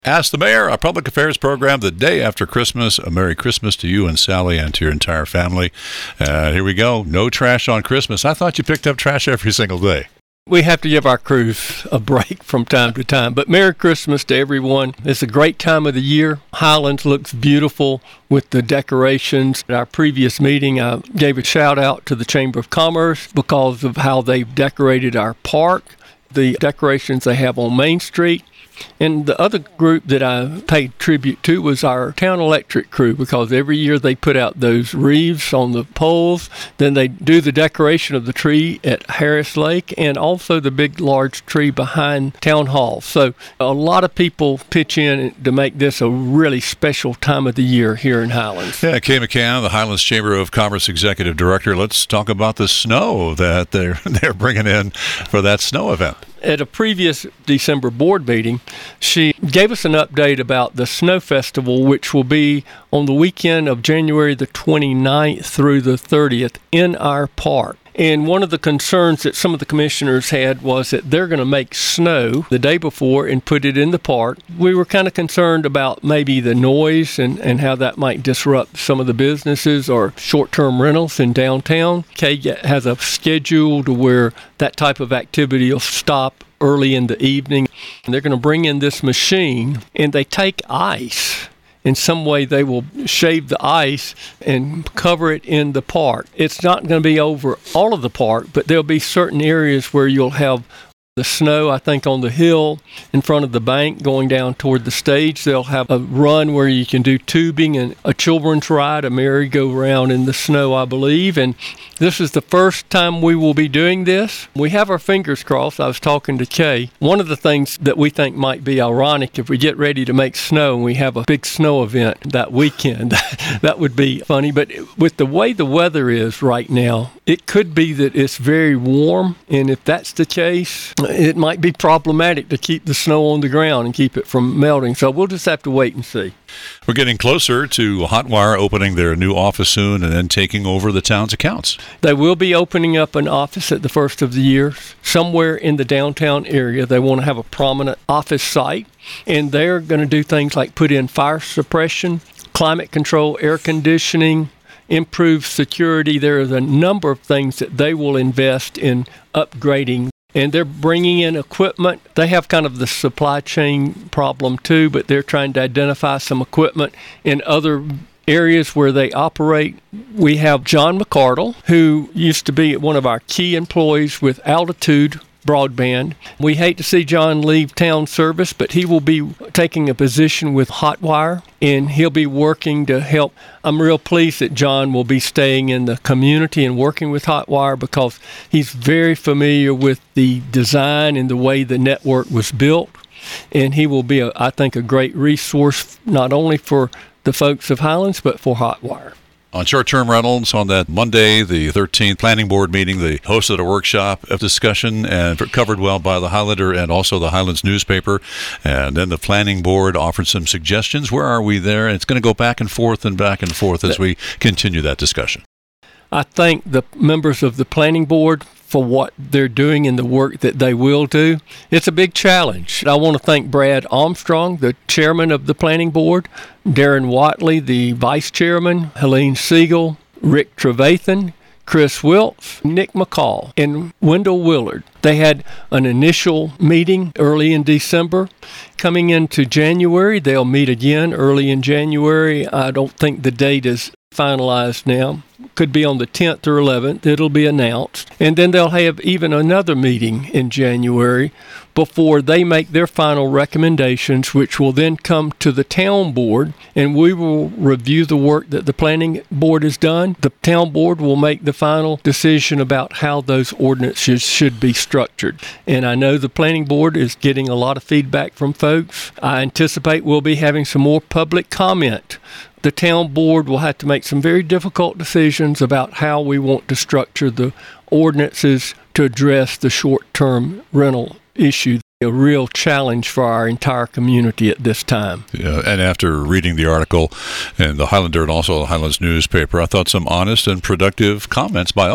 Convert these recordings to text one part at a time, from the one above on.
Ask the Mayor, a public affairs program the day after Christmas. A Merry Christmas to you and Sally and to your entire family. Here we go. No trash on Christmas. I thought you picked up trash every single day. We have to give our crews a break from time to time. But Merry Christmas to everyone. It's a great time of the year. Highlands looks beautiful with the decorations. At our previous meeting, I gave a shout out to the Chamber of Commerce because of how they've decorated our park, the decorations they have on Main Street. And the other group that I paid tribute to was our town electric crew, because every year they put out those wreaths on the poles. Then they do the decoration of the tree at Harris Lake and also the big large tree behind Town Hall. So a lot of people pitch in to make this a really special time of the year here in Highlands. Yeah, Kay McCann, the Highlands Chamber of Commerce Executive Director. Let's talk about the snow that they're bringing in for that snow event. At a previous December board meeting, she gave us an update about the Snow Festival, which will be on the weekend of January the 29th through the 30th in our park. And one of the concerns that some of the commissioners had was that they're going to make snow the day before and put it in the park. We were kind of concerned about maybe the noise and how that might disrupt some of the businesses or short-term rentals in downtown. Kay has a schedule to where that type of activity will stop early in the evening. And they're going to bring in this machine, and they take ice. In some way, they will shave the ice and cover it in the park. It's not going to be over all of the park, but there'll be certain areas where you'll have the snow, I think, on the hill in front of the bank going down toward the stage. They'll have a run where you can do tubing and a children's ride, a merry-go-round in the snow, I believe. And this is the first time we will be doing this. We have our fingers crossed. I was talking to Kay. One of the things that we think might be ironic, if we get ready to make snow and we have a big snow event that weekend, that would be funny. But with the way the weather is right now, it could be that it's very warm. And if that's the case, it might be problematic to keep the snow on the ground and keep it from melting. So we'll just have to wait and see. We're getting closer to Hotwire opening their new office soon and then taking over the town's accounts. They will be opening up an office at the first of the year somewhere in the downtown area. They want to have a prominent office site, and they're going to do things like put in fire suppression, climate control, air conditioning, improve security. There is a number of things that they will invest in upgrading. And they're bringing in equipment. They have kind of the supply chain problem too, but they're trying to identify some equipment in other areas where they operate. We have John McCardle, who used to be one of our key employees with Altitude Broadband. We hate to see John leave town service, but he will be taking a position with Hotwire, and he'll be working to help. I'm real pleased that John will be staying in the community and working with Hotwire because he's very familiar with the design and the way the network was built, and he will be, I think, a great resource not only for the folks of Highlands, but for Hotwire. On short-term rentals, on that Monday, the 13th planning board meeting, they hosted a workshop of discussion and covered well by the Highlander and also the Highlands newspaper. And then the planning board offered some suggestions. Where are we there? And it's going to go back and forth as we continue that discussion. I thank the members of the planning board for what they're doing and the work that they will do. It's a big challenge. I want to thank Brad Armstrong, the chairman of the planning board, Darren Watley, the vice chairman, Helene Siegel, Rick Trevathan, Chris Wiltz, Nick McCall, and Wendell Willard. They had an initial meeting early in December. Coming into January, they'll meet again early in January. I don't think the date is finalized now. Could be on the 10th or 11th. It'll be announced. And then they'll have even another meeting in January before they make their final recommendations, which will then come to the town board, and we will review the work that the planning board has done. The town board will make the final decision about how those ordinances should be structured. And I know the planning board is getting a lot of feedback from folks. I anticipate we'll be having some more public comment. The town board will have to make some very difficult decisions about how we want to structure the ordinances to address the short-term rental issue, a real challenge for our entire community at this time. Yeah, and after reading the article in the Highlander and also the Highlands newspaper, I thought some honest and productive comments by all.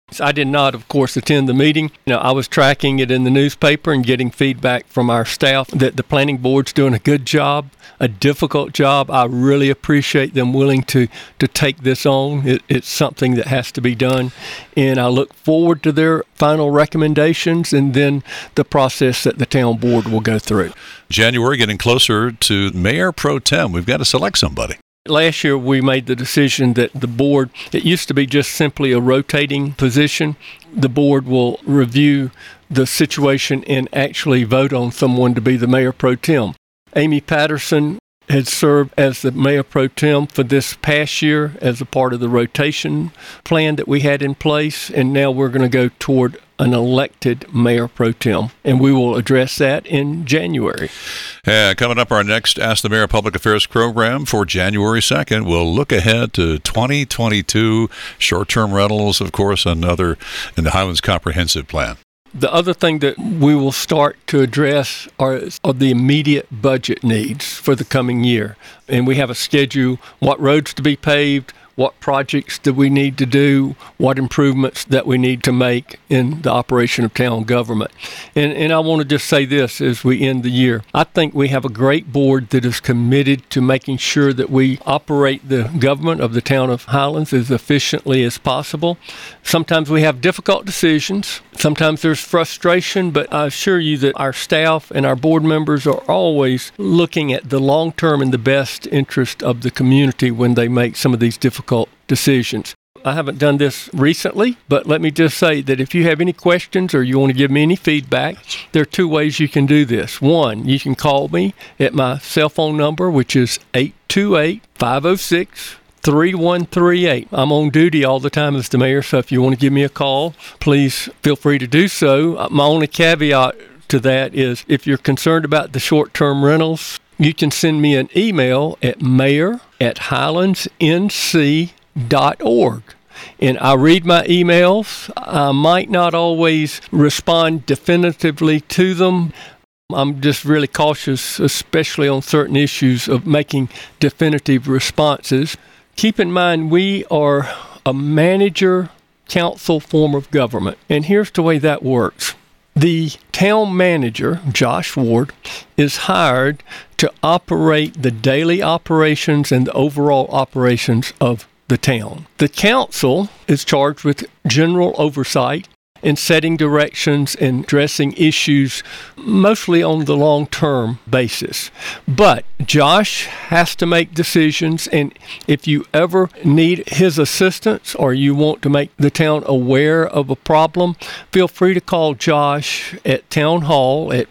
I did not, of course, attend the meeting. I was tracking it in the newspaper and getting feedback from our staff that the planning board's doing a good job, a difficult job. I really appreciate them willing to take this on. It's something that has to be done, and I look forward to their final recommendations and then the process that the town board will go through. January getting closer to Mayor Pro Tem. We've got to select somebody. Last year, we made the decision that the board, it used to be just simply a rotating position. The board will review the situation and actually vote on someone to be the Mayor Pro Tem. Amy Patterson had served as the Mayor Pro Tem for this past year as a part of the rotation plan that we had in place, and now we're going to go toward an elected Mayor Pro Tem, and we will address that in January. Coming up, our next Ask the Mayor Public Affairs program for January 2nd. We'll look ahead to 2022 short-term rentals, of course, and other in the Highlands Comprehensive Plan. The other thing that we will start to address are the immediate budget needs for the coming year. And we have a schedule, what roads to be paved, what projects do we need to do, what improvements that we need to make in the operation of town government. And I want to just say this as we end the year. I think we have a great board that is committed to making sure that we operate the government of the town of Highlands as efficiently as possible. Sometimes we have difficult decisions. Sometimes there's frustration, but I assure you that our staff and our board members are always looking at the long term and the best interest of the community when they make some of these difficult decisions. I haven't done this recently, but let me just say that if you have any questions or you want to give me any feedback, there are two ways you can do this. One, you can call me at my cell phone number, which is 828-506-3138. I'm on duty all the time as the mayor, so if you want to give me a call, please feel free to do so. My only caveat to that is if you're concerned about the short-term rentals, you can send me an email at mayor@highlandsnc.org. And I read my emails. I might not always respond definitively to them. I'm just really cautious, especially on certain issues, of making definitive responses. Keep in mind, we are a manager-council form of government. And here's the way that works. The town manager, Josh Ward, is hired to operate the daily operations and the overall operations of the town. The council is charged with general oversight in setting directions and addressing issues mostly on the long-term basis. But Josh has to make decisions, and if you ever need his assistance or you want to make the town aware of a problem, feel free to call Josh at Town Hall at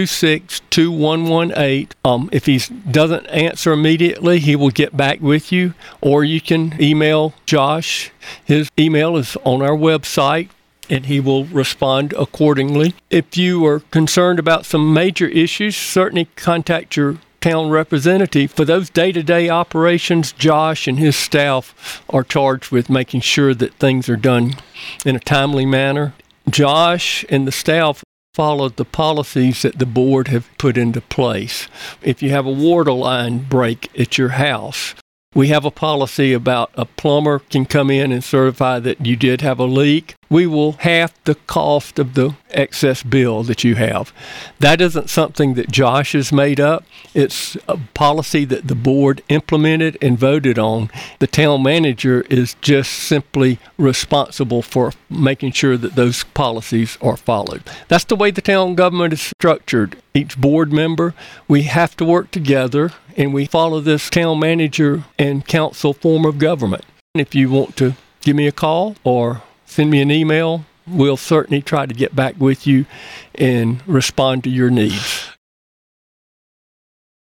526-2118. If he doesn't answer immediately, he will get back with you, or you can email Josh. His email is on our website, and he will respond accordingly. If you are concerned about some major issues, certainly contact your town representative. For those day-to-day operations, Josh and his staff are charged with making sure that things are done in a timely manner. Josh and the staff follow the policies that the board have put into place. If you have a water line break at your house, we have a policy about a plumber can come in and certify that you did have a leak. We will half the cost of the excess bill that you have. That isn't something that Josh has made up. It's a policy that the board implemented and voted on. The town manager is just simply responsible for making sure that those policies are followed. That's the way the town government is structured. Each board member, we have to work together, and we follow this town manager and council form of government. If you want to give me a call or send me an email, we'll certainly try to get back with you and respond to your needs.